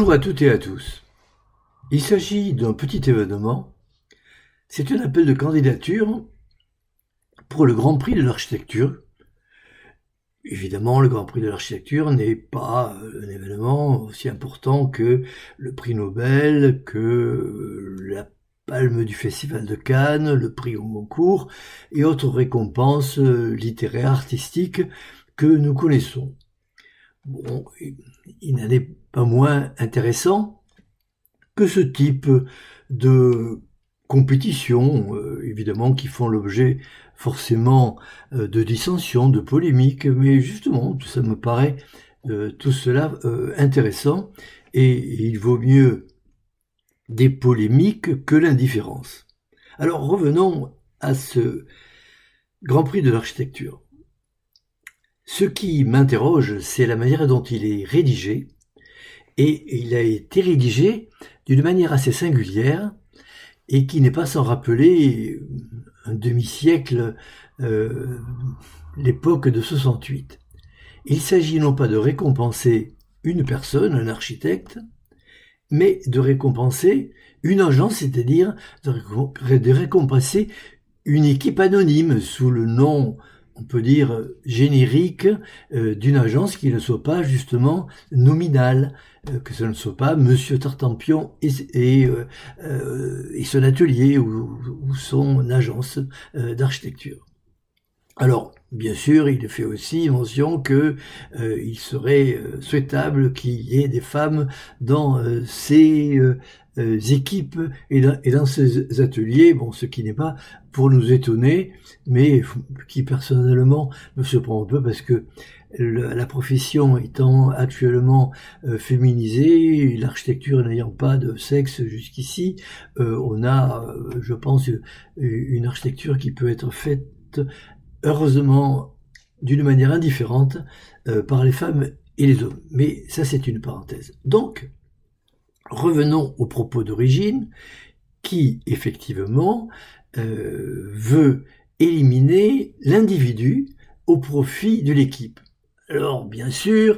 Bonjour à toutes et à tous. Il s'agit d'un petit événement. C'est un appel de candidature pour le Grand Prix de l'Architecture. Évidemment, le Grand Prix de l'Architecture n'est pas un événement aussi important que le prix Nobel, que la Palme du Festival de Cannes, le prix Goncourt et autres récompenses littéraires, artistiques que nous connaissons. Bon, il n'en est pas moins intéressant que ce type de compétitions, évidemment, qui font l'objet forcément de dissensions, de polémiques, mais justement, ça me paraît tout cela intéressant, et il vaut mieux des polémiques que l'indifférence. Alors revenons à ce Grand Prix de l'Architecture. Ce qui m'interroge, c'est la manière dont il est rédigé, et il a été rédigé d'une manière assez singulière, et qui n'est pas sans rappeler un demi-siècle, l'époque de 68. Il s'agit non pas de récompenser une personne, un architecte, mais de récompenser une agence, c'est-à-dire de récompenser une équipe anonyme sous le nom, on peut dire, générique d'une agence qui ne soit pas justement nominale, que ce ne soit pas Monsieur Tartampion et son atelier ou son agence d'architecture. Alors, bien sûr, il fait aussi mention que il serait souhaitable qu'il y ait des femmes dans ces équipes et dans ces ateliers, bon, ce qui n'est pas pour nous étonner, mais qui personnellement me surprend un peu parce que la profession étant actuellement féminisée, l'architecture n'ayant pas de sexe jusqu'ici, on a, je pense, une architecture qui peut être faite heureusement d'une manière indifférente par les femmes et les hommes. Mais ça, c'est une parenthèse. Donc, revenons au propos d'origine qui, effectivement, veut éliminer l'individu au profit de l'équipe. Alors, bien sûr,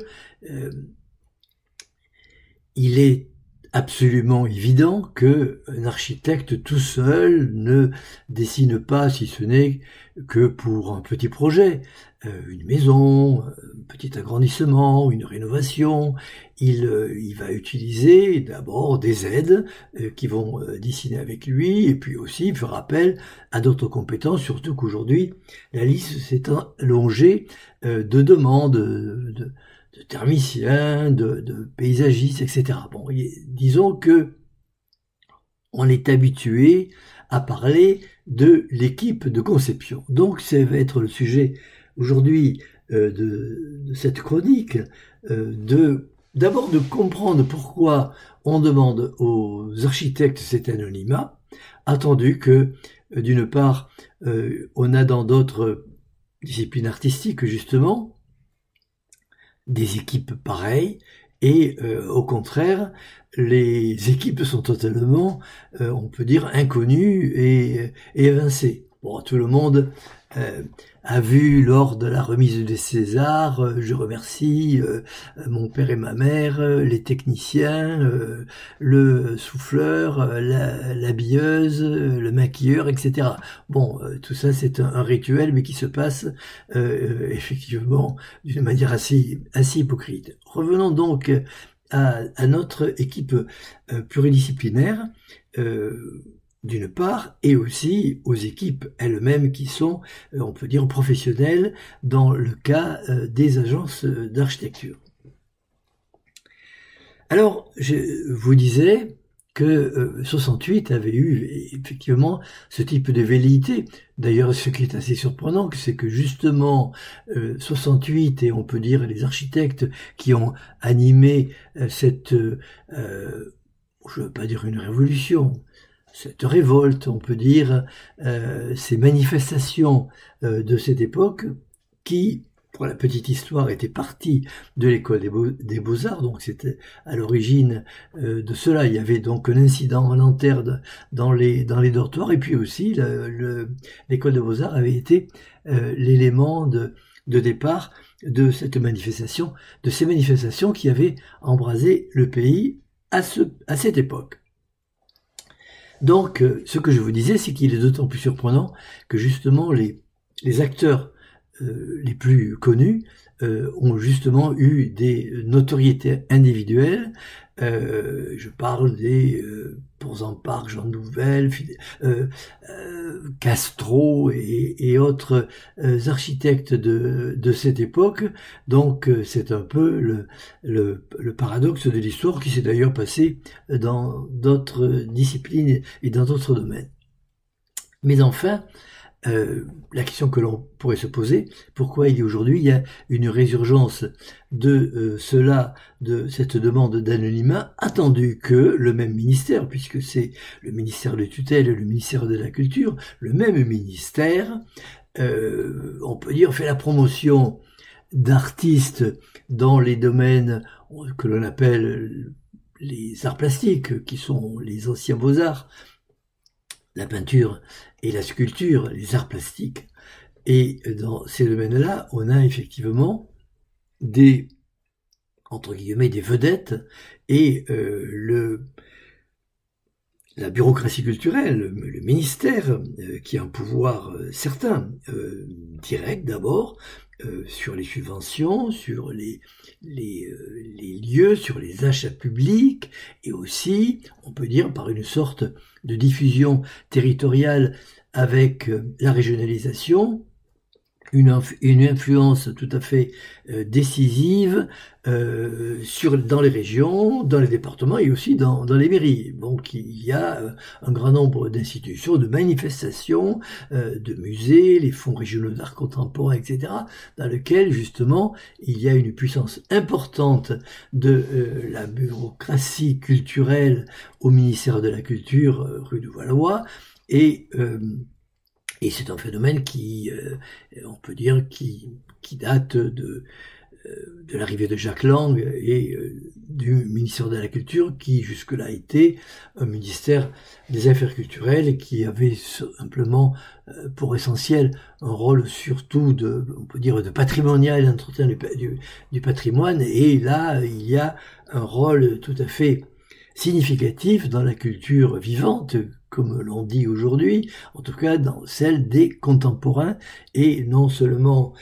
il est absolument évident qu'un architecte tout seul ne dessine pas, si ce n'est que pour un petit projet, une maison, un petit agrandissement, une rénovation. Il va utiliser d'abord des aides qui vont dessiner avec lui, et puis aussi il fera appel à d'autres compétences, surtout qu'aujourd'hui la liste s'est allongée de demandes de thermiciens, de paysagistes, etc. Bon, disons que on est habitué à parler de l'équipe de conception. Donc, ça va être le sujet aujourd'hui de cette chronique, d'abord de comprendre pourquoi on demande aux architectes cet anonymat, attendu que, d'une part, on a dans d'autres disciplines artistiques, justement, des équipes pareilles, et au contraire, les équipes sont totalement, on peut dire, inconnues et évincées. Bon, tout le monde a vu lors de la remise des Césars, je remercie mon père et ma mère, les techniciens, le souffleur, l'habilleuse, le maquilleur, etc. Bon, tout ça c'est un rituel, mais qui se passe effectivement d'une manière assez hypocrite. Revenons donc à notre équipe pluridisciplinaire, d'une part, et aussi aux équipes elles-mêmes qui sont, on peut dire, professionnelles dans le cas des agences d'architecture. Alors, je vous disais que 68 avait eu effectivement ce type de velléité. D'ailleurs, ce qui est assez surprenant, c'est que justement 68, et on peut dire les architectes qui ont animé cette, je ne veux pas dire une révolution, cette révolte, on peut dire, ces manifestations de cette époque qui, pour la petite histoire, était partie de l'école des Beaux-Arts, donc c'était à l'origine de cela. Il y avait donc un incident en lanterne dans les dortoirs, et puis aussi l'école des Beaux-Arts avait été l'élément de départ de cette manifestation, de ces manifestations qui avaient embrasé le pays à cette époque. Donc, ce que je vous disais, c'est qu'il est d'autant plus surprenant que justement les acteurs les plus connus ont justement eu des notoriétés individuelles. Je parle des Portzamparc, Jean Nouvel, Castro et autres architectes de cette époque. Donc c'est un peu le paradoxe de l'histoire qui s'est d'ailleurs passé dans d'autres disciplines et dans d'autres domaines. Mais enfin, la question que l'on pourrait se poser, pourquoi aujourd'hui il y a une résurgence de de cette demande d'anonymat, attendu que le même ministère, puisque c'est le ministère de tutelle et le ministère de la Culture, le même ministère, on peut dire, fait la promotion d'artistes dans les domaines que l'on appelle les arts plastiques, qui sont les anciens beaux-arts, la peinture et la sculpture, les arts plastiques. Et dans ces domaines-là, on a effectivement des, entre guillemets, des vedettes, et la bureaucratie culturelle, le ministère, qui a un pouvoir certain, direct d'abord, sur les subventions, sur les lieux, sur les achats publics, et aussi, on peut dire, par une sorte de diffusion territoriale avec la régionalisation, une influence tout à fait décisive dans les régions, dans les départements et aussi dans les mairies. Donc il y a un grand nombre d'institutions, de manifestations, de musées, les fonds régionaux d'art contemporain, etc., dans lesquels justement il y a une puissance importante de la bureaucratie culturelle au ministère de la Culture, rue de Valois, et c'est un phénomène qui, on peut dire, qui date de l'arrivée de Jacques Lang et du ministère de la Culture, qui jusque-là était un ministère des Affaires culturelles et qui avait simplement pour essentiel un rôle surtout on peut dire, de patrimonial et d'entretien du patrimoine. Et là, il y a un rôle tout à fait significatif dans la culture vivante, comme l'on dit aujourd'hui, en tout cas dans celle des contemporains, et non seulement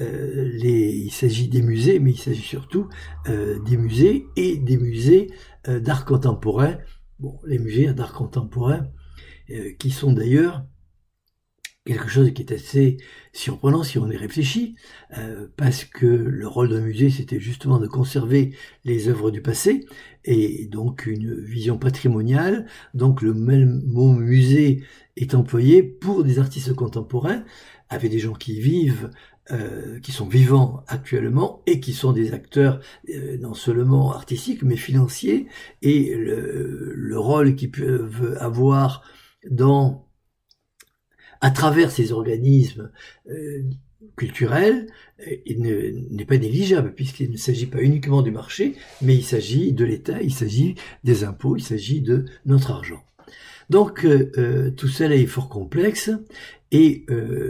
il s'agit des musées, mais il s'agit surtout des musées et des musées d'art contemporain. Bon, les musées d'art contemporain qui sont d'ailleurs quelque chose qui est assez surprenant si on y réfléchit, parce que le rôle d'un musée, c'était justement de conserver les œuvres du passé, et donc une vision patrimoniale. Donc le même mot musée est employé pour des artistes contemporains, avec des gens qui vivent, qui sont vivants actuellement, et qui sont des acteurs non seulement artistiques, mais financiers, et le rôle qu'ils peuvent avoir à travers ces organismes culturels, il n'est pas négligeable, puisqu'il ne s'agit pas uniquement du marché, mais il s'agit de l'État, il s'agit des impôts, il s'agit de notre argent. Donc tout cela est fort complexe, et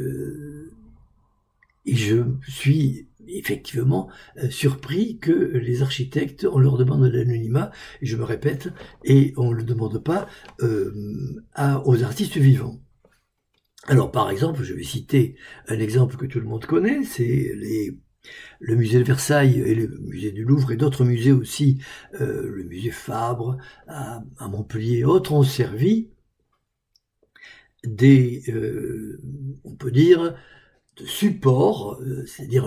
je suis effectivement surpris que les architectes, on leur demande de l'anonymat, et je me répète, et on ne le demande pas aux artistes vivants. Alors, par exemple, je vais citer un exemple que tout le monde connaît, c'est le musée de Versailles et le musée du Louvre et d'autres musées aussi, le musée Fabre à Montpellier et autres, ont servi on peut dire, de support, c'est-à-dire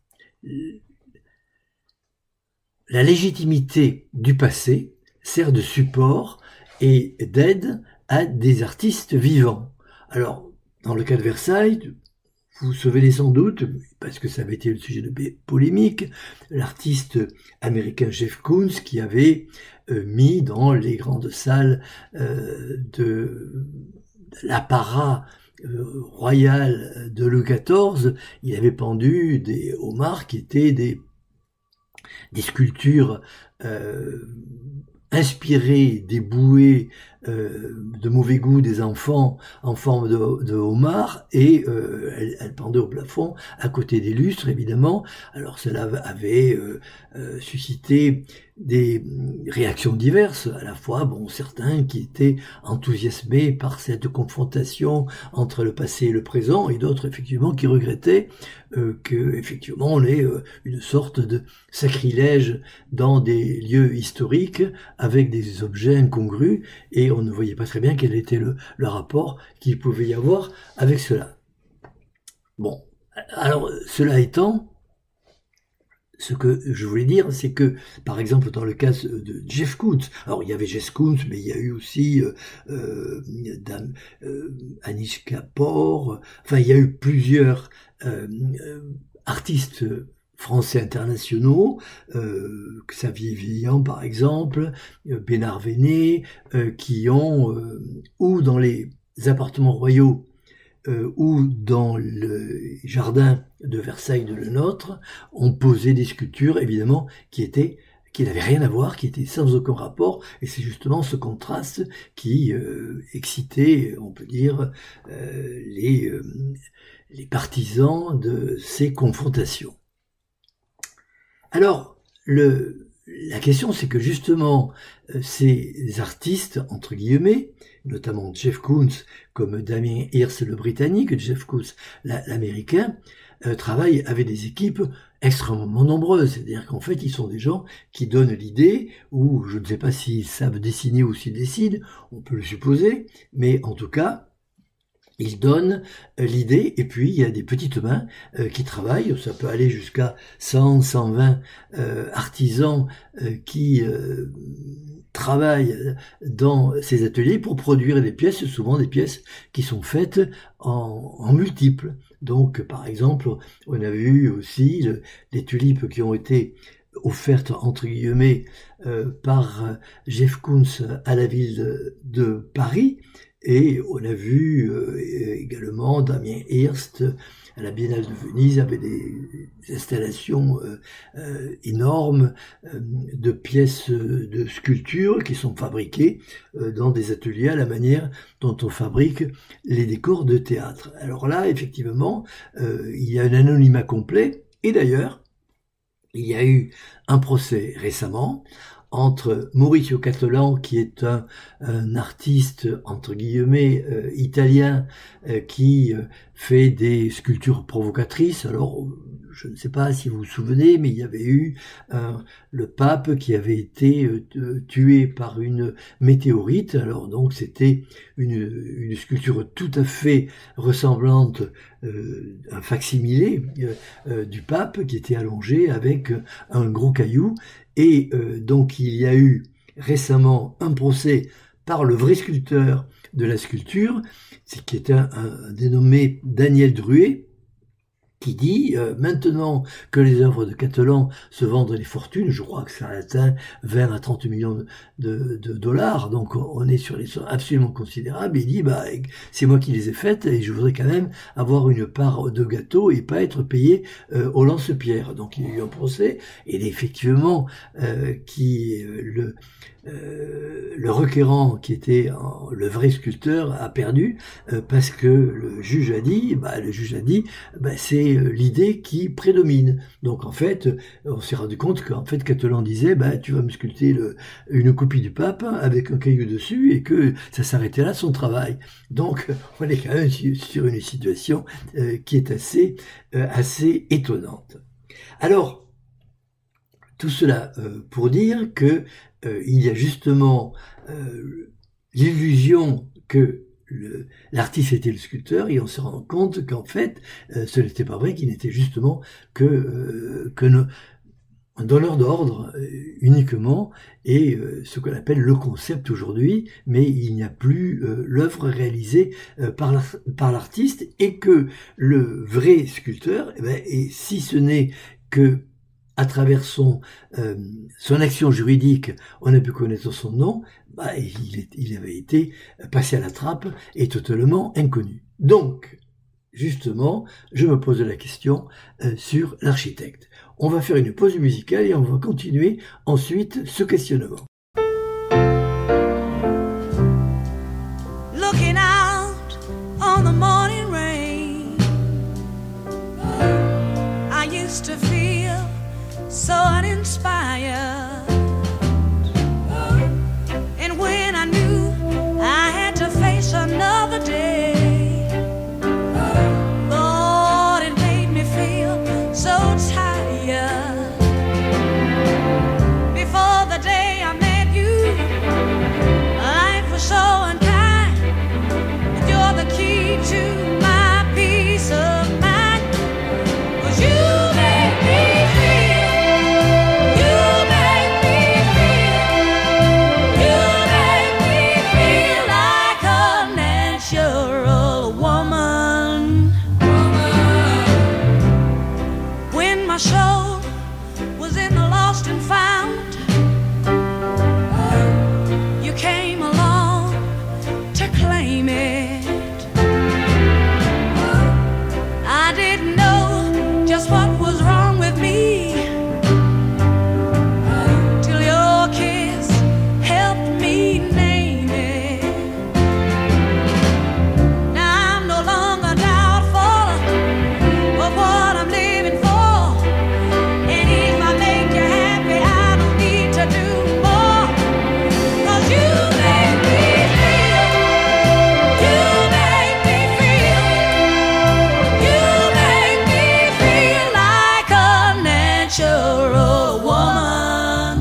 la légitimité du passé sert de support et d'aide à des artistes vivants. Alors, dans le cas de Versailles, vous vous souvenez sans doute, parce que ça avait été le sujet de polémique, l'artiste américain Jeff Koons qui avait mis dans les grandes salles de l'apparat royal de Louis XIV, il avait pendu des homards qui étaient des sculptures inspirées des bouées de mauvais goût des enfants en forme de homard, et elle pendait au plafond à côté des lustres, évidemment. Alors cela avait suscité des réactions diverses, à la fois certains qui étaient enthousiasmés par cette confrontation entre le passé et le présent, et d'autres effectivement qui regrettaient que effectivement on ait une sorte de sacrilège dans des lieux historiques avec des objets incongrus, et on ne voyait pas très bien quel était le rapport qu'il pouvait y avoir avec cela. Bon, alors cela étant, ce que je voulais dire, c'est que, par exemple, dans le cas de Jeff Koons, alors il y avait Jeff Koons, mais il y a eu aussi Anish Kapoor, enfin il y a eu plusieurs artistes français internationaux, Xavier Villan par exemple, Bénard Véné, qui ont, ou dans les appartements royaux, ou dans le jardin de Versailles de Le Nôtre, on posait des sculptures, évidemment, qui n'avaient rien à voir, qui étaient sans aucun rapport, et c'est justement ce contraste qui excitait, on peut dire, les partisans de ces confrontations. Alors, la question, c'est que justement, ces artistes, entre guillemets, notamment Jeff Koons, comme Damien Hirst le britannique, Jeff Koons l'américain, travaillent avec des équipes extrêmement nombreuses. C'est-à-dire qu'en fait, ils sont des gens qui donnent l'idée, ou je ne sais pas s'ils savent dessiner ou s'ils dessinent, on peut le supposer, mais en tout cas, ils donnent l'idée, et puis il y a des petites mains qui travaillent, ça peut aller jusqu'à 100, 120 artisans qui travaillent dans ces ateliers pour produire des pièces, souvent des pièces qui sont faites en multiples. Donc par exemple, on a vu aussi des tulipes qui ont été offertes entre guillemets par Jeff Koons à la ville de Paris. Et on a vu également Damien Hirst à la Biennale de Venise avec des installations énormes de pièces de sculpture qui sont fabriquées dans des ateliers à la manière dont on fabrique les décors de théâtre. Alors là, effectivement, il y a un anonymat complet, et d'ailleurs, il y a eu un procès récemment entre Maurizio Cattelan, qui est un artiste, entre guillemets, italien, qui fait des sculptures provocatrices. Alors, je ne sais pas si vous vous souvenez, mais il y avait eu le pape qui avait été tué par une météorite. Alors donc, c'était une sculpture tout à fait ressemblante, un facsimilé du pape qui était allongé avec un gros caillou. Et donc il y a eu récemment un procès par le vrai sculpteur de la sculpture, qui est un dénommé Daniel Druet, qui dit maintenant que les œuvres de Cattelan se vendent des fortunes, je crois que ça atteint 20 à 30 millions de dollars, donc on est sur les sommes absolument considérables. Il dit c'est moi qui les ai faites et je voudrais quand même avoir une part de gâteau et pas être payé au lance-pierre. Donc il y a eu un procès, et effectivement le requérant, qui était le vrai sculpteur, a perdu parce que le juge a dit c'est l'idée qui prédomine. Donc en fait, on s'est rendu compte qu'en fait Cattelan disait tu vas me sculpter une copie du pape avec un caillou dessus, et que ça s'arrêtait là son travail. Donc on est quand même sur une situation qui est assez étonnante. Alors tout cela pour dire que il y a justement l'illusion que l'artiste était le sculpteur, et on se rend compte qu'en fait ce n'était pas vrai, qu'il n'était justement que un donneur d'ordre uniquement, et ce qu'on appelle le concept aujourd'hui, mais il n'y a plus l'œuvre réalisée par l'artiste, et que le vrai sculpteur, et si ce n'est que à travers son action juridique, on a pu connaître son nom, il avait été passé à la trappe et totalement inconnu. Donc, justement, je me pose la question sur l'architecte. On va faire une pause musicale et on va continuer ensuite ce questionnement. before the morning rain. I used to feel so uninspired, and when I knew I had to face another day, Lord, it made me feel so tired. Before the day I met you, life was so unkind, and you're the key to my peace of mind. 'Cause you make me feel, you make me feel, you make me feel like a natural woman. When my soul was in the lost and found, you came along to claim it. I didn't know just what was wrong with me till your kiss helped me name it. Now I'm no longer doubtful of what I'm living for, and if I make you happy, I don't need to do more. 'Cause you make me feel, you make me feel, you make me feel like a natural woman.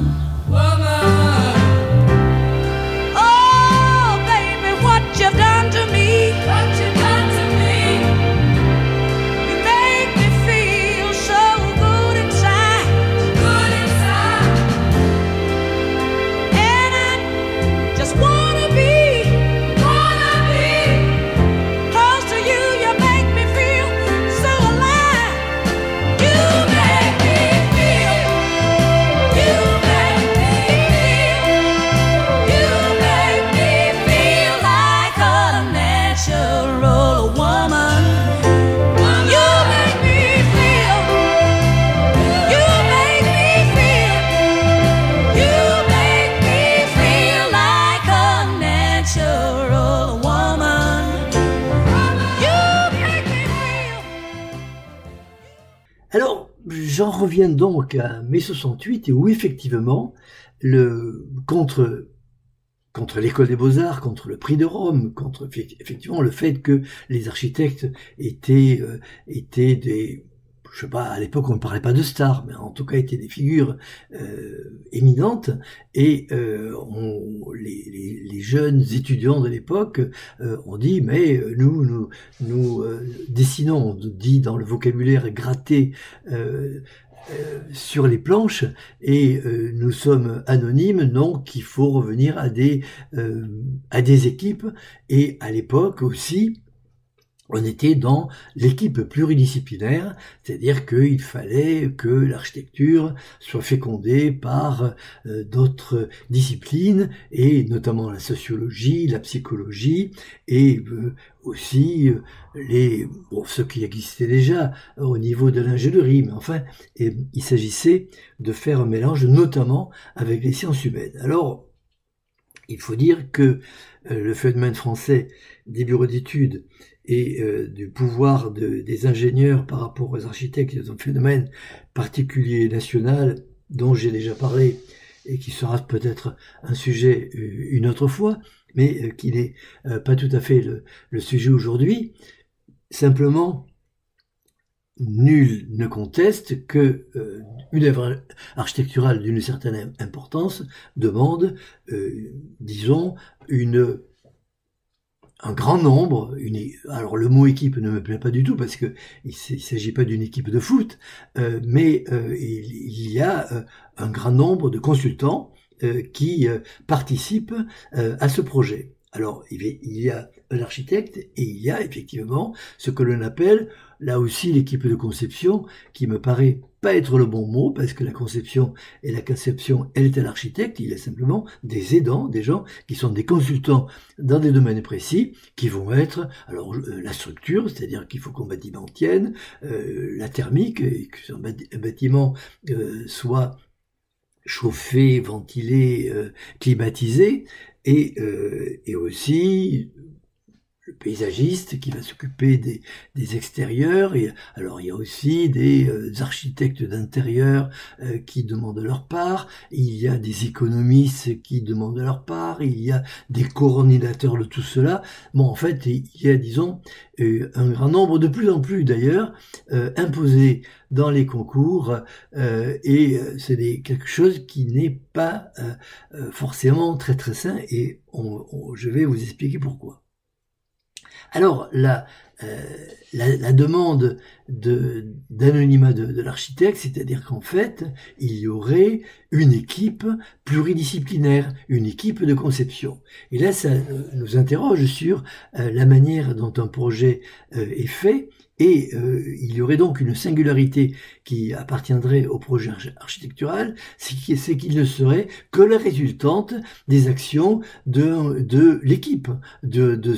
Oh, baby, what you've done to me, what you've done to me. You make me feel so good inside, good inside. And I just wanna be close to you. You make me feel so alive. You make me feel, you make me feel, you make me feel like a natural woman. You make me feel, you make me feel, you make me feel like a natural woman. You make me feel. Alors, j'en reviens donc à mai 68, et où effectivement, contre l'école des beaux-arts, contre le prix de Rome, contre effectivement le fait que les architectes étaient des, je sais pas, à l'époque on ne parlait pas de stars, mais en tout cas étaient des figures éminentes, et les jeunes étudiants de l'époque ont dit, mais nous dessinons, on dit dans le vocabulaire gratté sur les planches, et nous sommes anonymes, donc il faut revenir à des équipes. Et à l'époque aussi, on était dans l'équipe pluridisciplinaire, c'est-à-dire qu'il fallait que l'architecture soit fécondée par d'autres disciplines, et notamment la sociologie, la psychologie, et aussi ceux qui existaient déjà au niveau de l'ingénierie. Mais enfin, il s'agissait de faire un mélange, notamment avec les sciences humaines. Alors, il faut dire que le phénomène français des bureaux d'études et du pouvoir des ingénieurs par rapport aux architectes est un phénomène particulier national dont j'ai déjà parlé et qui sera peut-être un sujet une autre fois, mais qui n'est pas tout à fait le sujet aujourd'hui. Simplement, nul ne conteste que une œuvre architecturale d'une certaine importance demande, disons, un grand nombre, alors le mot équipe ne me plaît pas du tout parce que il s'agit pas d'une équipe de foot, mais il y a un grand nombre de consultants qui participent à ce projet. Alors il y a un architecte et il y a effectivement ce que l'on appelle là aussi l'équipe de conception, qui me paraît pas être le bon mot, parce que la conception et la conception, elle est à l'architecte. Il y a simplement des aidants, des gens qui sont des consultants dans des domaines précis, qui vont être, alors la structure, c'est-à-dire qu'il faut qu'un bâtiment tienne, la thermique, et que un bâtiment soit chauffé, ventilé, climatisé, et aussi paysagiste qui va s'occuper des extérieurs. Et alors il y a aussi des architectes d'intérieur qui demandent leur part. Il y a des économistes qui demandent leur part. Il y a des coordinateurs de tout cela. Bon, en fait, il y a, disons, un grand nombre, de plus en plus d'ailleurs, imposés dans les concours, et c'est quelque chose qui n'est pas forcément très très sain, et je vais vous expliquer pourquoi. Alors, la demande d'anonymat de l'architecte, c'est-à-dire qu'en fait, il y aurait une équipe pluridisciplinaire, une équipe de conception. Et là, ça nous interroge sur la manière dont un projet est fait. Et il y aurait donc une singularité qui appartiendrait au projet architectural, c'est qu'il ne serait que la résultante des actions de l'équipe, de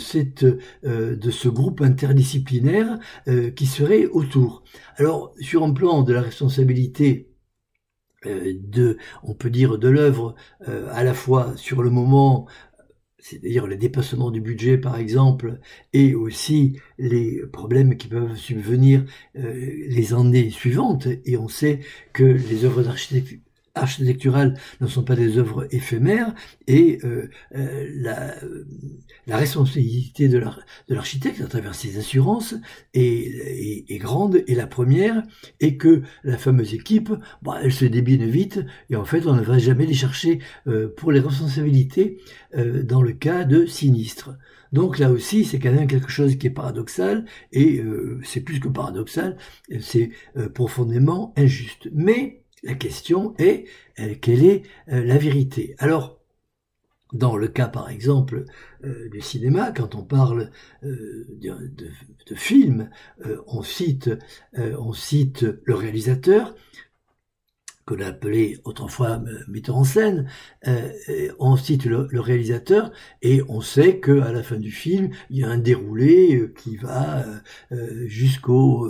ce groupe interdisciplinaire qui serait autour. Alors, sur un plan de la responsabilité on peut dire de l'œuvre, à la fois sur le moment, c'est-à-dire le dépassement du budget par exemple, et aussi les problèmes qui peuvent subvenir les années suivantes. Et on sait que les œuvres architecturales ne sont pas des œuvres éphémères, et la responsabilité de l'architecte à travers ses assurances est grande. Et la première est que la fameuse équipe, elle se débine vite, et en fait on ne va jamais les chercher pour les responsabilités dans le cas de sinistre. Donc là aussi, c'est quand même quelque chose qui est paradoxal, et c'est plus que paradoxal, c'est profondément injuste. Mais la question est, quelle est la vérité? Alors, dans le cas, par exemple, du cinéma, quand on parle de film, on cite le réalisateur, que l'on appelait autrefois metteur en scène, on cite le réalisateur, et on sait qu'à la fin du film, il y a un déroulé qui va jusqu'au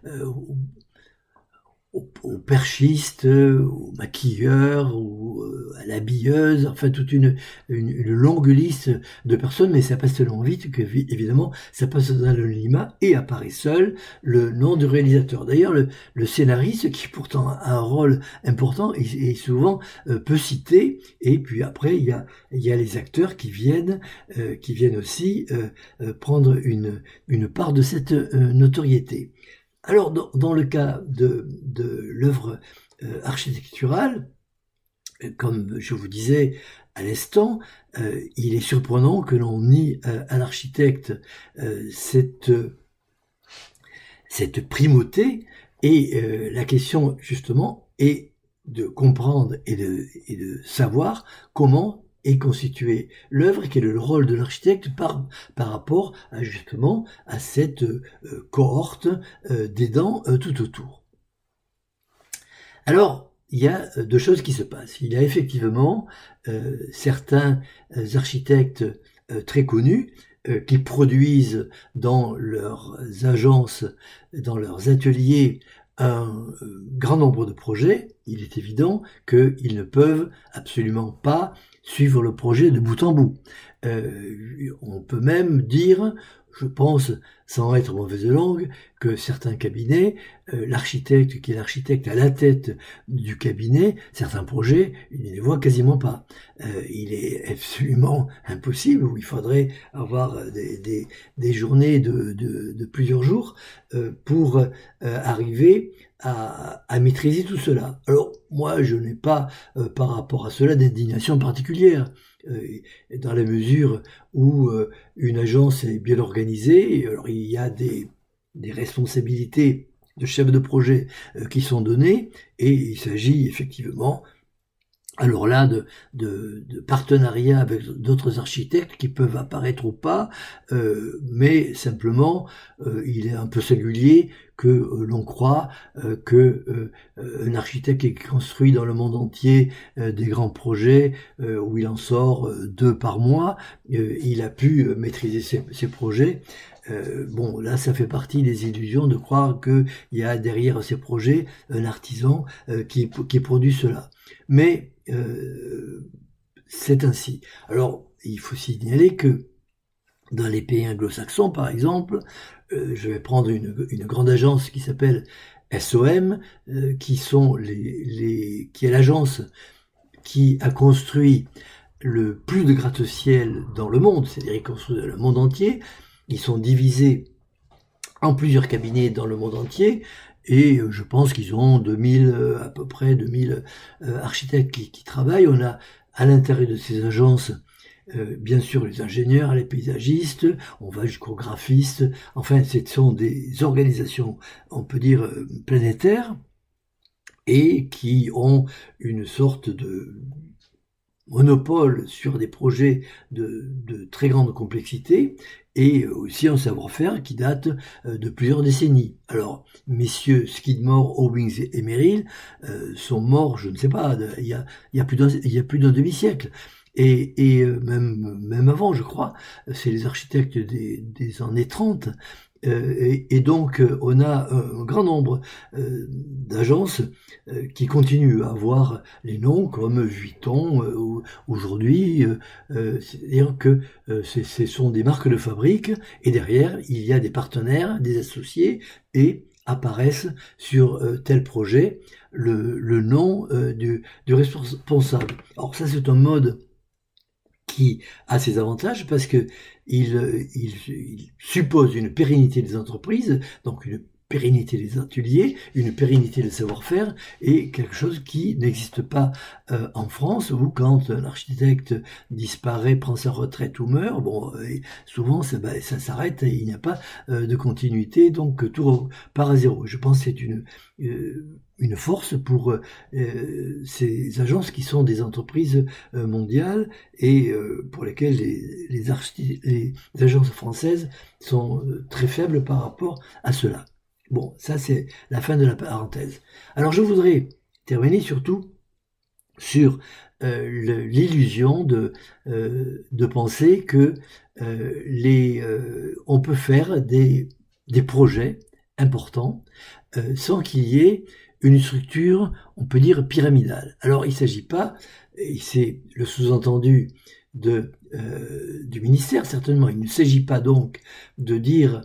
perchiste, au maquilleur, ou à l'habilleuse, enfin toute une longue liste de personnes, mais ça passe tellement vite que évidemment ça passe dans l'anonymat et apparaît seul le nom du réalisateur. D'ailleurs, le scénariste, qui pourtant a un rôle important, est souvent peu cité, et puis après il y a les acteurs qui viennent aussi prendre une part de cette notoriété. Alors, dans le cas de l'œuvre architecturale, comme je vous disais à l'instant, il est surprenant que l'on nie à l'architecte cette primauté, et la question justement est de comprendre et de savoir comment est constituée l'œuvre, et quel est le rôle de l'architecte par rapport justement à cette cohorte d'aidants tout autour. Alors, il y a deux choses qui se passent. Il y a effectivement certains architectes très connus qui produisent dans leurs agences, dans leurs ateliers, un grand nombre de projets. Il est évident qu'ils ne peuvent absolument pas suivre le projet de bout en bout. On peut même dire, je pense, sans être mauvaise langue, que certains cabinets, l'architecte qui est l'architecte à la tête du cabinet, certains projets, il ne les voit quasiment pas. Il est absolument impossible, où il faudrait avoir des journées de plusieurs jours pour arriver à maîtriser tout cela. Alors, moi, je n'ai pas, par rapport à cela, d'indignation particulière, dans la mesure où une agence est bien organisée. Alors, il y a des responsabilités de chef de projet qui sont données, et il s'agit effectivement, alors là, de partenariats avec d'autres architectes qui peuvent apparaître ou pas, mais simplement, il est un peu singulier que l'on croit que un architecte qui construit dans le monde entier des grands projets, où il en sort 2 par mois, il a pu maîtriser ses projets. Bon, là, ça fait partie des illusions de croire qu'il y a derrière ces projets un artisan qui produit cela. Mais c'est ainsi. Alors, il faut signaler que Dans les pays anglo-saxons, par exemple, je vais prendre une grande agence qui s'appelle SOM, qui est l'agence qui a construit le plus de gratte-ciel dans le monde, c'est-à-dire ils construisent dans le monde entier. Ils sont divisés en plusieurs cabinets dans le monde entier, et je pense qu'ils ont à peu près 2000 architectes qui travaillent. On a à l'intérieur de ces agences bien sûr les ingénieurs, les paysagistes, on va jusqu'aux graphistes, enfin ce sont des organisations, on peut dire, planétaires, et qui ont une sorte de monopole sur des projets de très grande complexité, et aussi un savoir-faire qui date de plusieurs décennies. Alors, messieurs Skidmore, Owings et Merrill sont morts, je ne sais pas, il y a plus d'un demi-siècle. Et même avant, je crois, c'est les architectes des années 30. Et donc, on a un grand nombre d'agences qui continuent à avoir les noms comme Vuitton aujourd'hui. C'est-à-dire que ce sont des marques de fabrique, et derrière, il y a des partenaires, des associés, et apparaissent sur tel projet le nom du responsable. Alors ça, c'est un mode qui a ses avantages parce que il suppose une pérennité des entreprises, donc une pérennité des ateliers, une pérennité des savoir-faire, et quelque chose qui n'existe pas en France, où quand un architecte disparaît, prend sa retraite ou meurt, souvent ça s'arrête et il n'y a pas de continuité, donc tout part à zéro. Je pense que c'est une force pour ces agences qui sont des entreprises mondiales, et pour lesquelles les agences françaises sont très faibles par rapport à cela. Bon, ça c'est la fin de la parenthèse. Alors je voudrais terminer surtout sur l'illusion de penser que on peut faire des projets importants sans qu'il y ait une structure, on peut dire, pyramidale. Alors il ne s'agit pas, et c'est le sous-entendu du ministère certainement, il ne s'agit pas donc de dire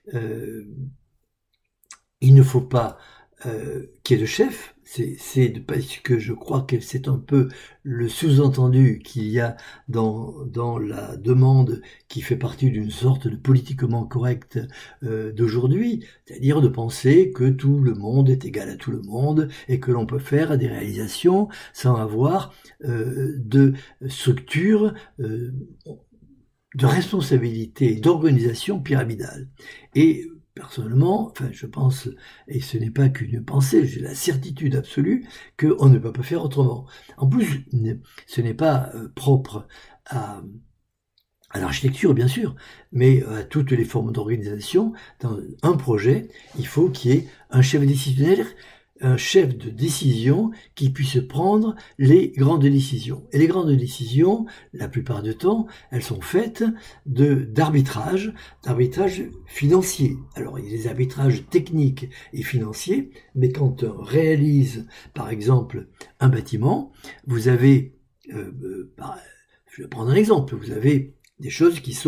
il ne faut pas qu'il y ait de chef, c'est parce que je crois que c'est un peu le sous-entendu qu'il y a dans la demande qui fait partie d'une sorte de politiquement correct d'aujourd'hui, c'est-à-dire de penser que tout le monde est égal à tout le monde et que l'on peut faire des réalisations sans avoir de structure, de responsabilité, d'organisation pyramidale. Et personnellement, je pense, et ce n'est pas qu'une pensée, j'ai la certitude absolue qu'on ne peut pas faire autrement. En plus, ce n'est pas propre à l'architecture, bien sûr, mais à toutes les formes d'organisation. Dans un projet, il faut qu'il y ait un chef décisionnaire, un chef de décision qui puisse prendre les grandes décisions. Et les grandes décisions, la plupart du temps, elles sont faites d'arbitrage financier. Alors, il y a des arbitrages techniques et financiers, mais quand on réalise, par exemple, un bâtiment, vous avez, je vais prendre un exemple, vous avez des choses qui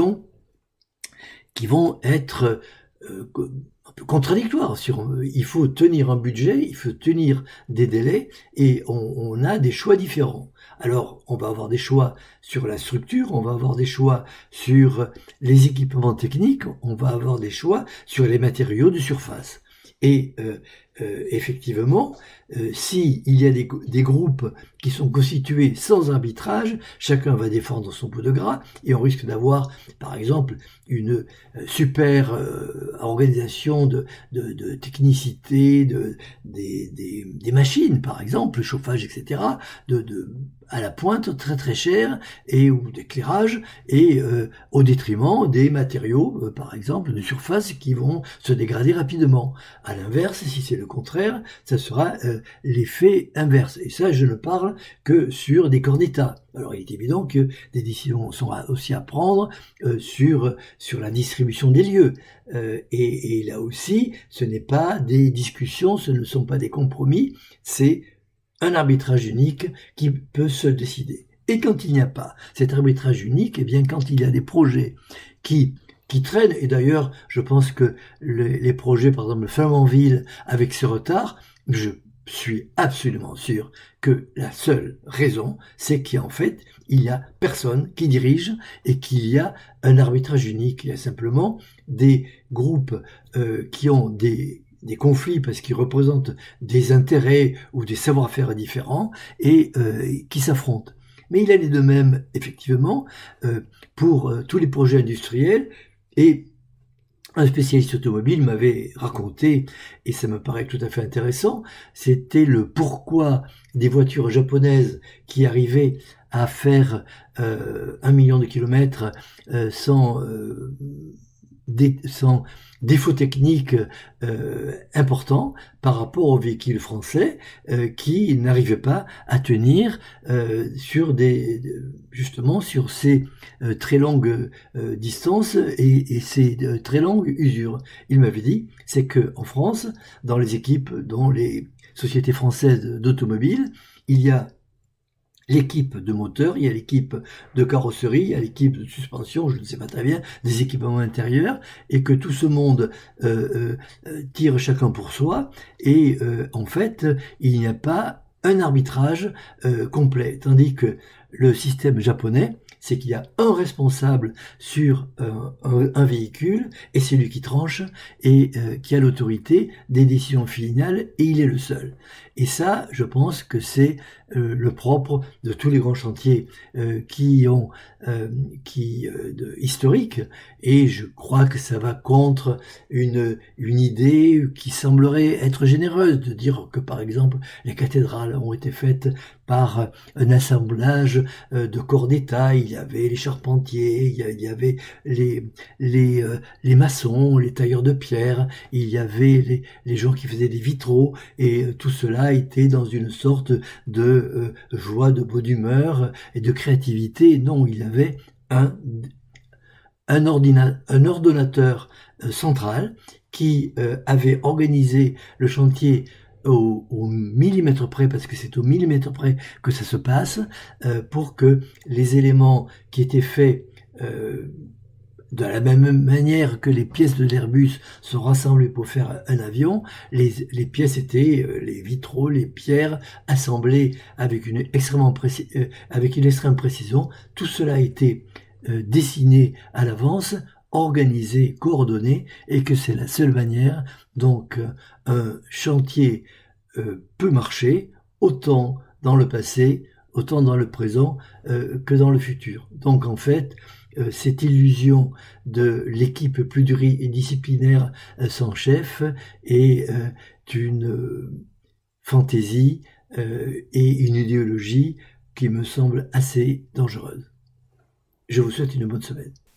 vont être un peu contradictoire. Il faut tenir un budget, il faut tenir des délais, et on a des choix différents. Alors, on va avoir des choix sur la structure, on va avoir des choix sur les équipements techniques, on va avoir des choix sur les matériaux de surface. Et effectivement, si il y a des groupes qui sont constitués sans arbitrage, chacun va défendre son pot de gras, et on risque d'avoir, par exemple, une super organisation de technicité, des machines, par exemple, le chauffage, etc., à la pointe, très très cher, ou d'éclairage, et au détriment des matériaux, par exemple, de surface qui vont se dégrader rapidement. À l'inverse, si c'est le contraire, ça sera l'effet inverse. Et ça, je ne parle que sur des corps d'État. Alors, il est évident que des décisions sont aussi à prendre sur la distribution des lieux. Et là aussi, ce n'est pas des discussions, ce ne sont pas des compromis, c'est un arbitrage unique qui peut se décider. Et quand il n'y a pas cet arbitrage unique, eh bien quand il y a des projets qui traînent, et d'ailleurs je pense que les projets, par exemple Flamanville, avec ce retard, je suis absolument sûr que la seule raison, c'est qu'en fait, il y a personne qui dirige et qu'il y a un arbitrage unique. Il y a simplement des groupes qui ont des conflits parce qu'ils représentent des intérêts ou des savoir-faire différents et qui s'affrontent. Mais il allait de même, effectivement, pour tous les projets industriels. Et un spécialiste automobile m'avait raconté, et ça me paraît tout à fait intéressant, c'était le pourquoi des voitures japonaises qui arrivaient à faire 1 million de kilomètres sans défauts techniques importants par rapport aux véhicules français qui n'arrivaient pas à tenir justement sur ces très longues distances et ces très longues usures. Il m'avait dit, c'est que en France, dans les équipes, dans les sociétés françaises d'automobiles, il y a l'équipe de moteur, il y a l'équipe de carrosserie, il y a l'équipe de suspension, je ne sais pas très bien, des équipements intérieurs, et que tout ce monde tire chacun pour soi, et en fait, il n'y a pas un arbitrage complet, tandis que le système japonais, c'est qu'il y a un responsable sur un véhicule, et c'est lui qui tranche, et qui a l'autorité des décisions finales, et il est le seul. Et ça, je pense que c'est le propre de tous les grands chantiers historiques, et je crois que ça va contre une idée qui semblerait être généreuse, de dire que par exemple les cathédrales ont été faites par un assemblage de corps d'État. Il y avait les charpentiers, il y avait les maçons, les tailleurs de pierre, il y avait les gens qui faisaient des vitraux, et tout cela était dans une sorte de joie, de bonne humeur et de créativité. Non, il y avait un ordonnateur central qui avait organisé le chantier au millimètre près, parce que c'est au millimètre près que ça se passe, pour que les éléments qui étaient faits de la même manière que les pièces de l'Airbus sont rassemblées pour faire un avion, les pièces étaient les vitraux, les pierres assemblées avec une extrême précision. Tout cela a été dessiné à l'avance, organisé, coordonné, et que c'est la seule manière dont un chantier peut marcher, autant dans le passé, autant dans le présent que dans le futur. Donc en fait, cette illusion de l'équipe pluridisciplinaire sans chef est une fantaisie et une idéologie qui me semble assez dangereuse. Je vous souhaite une bonne semaine.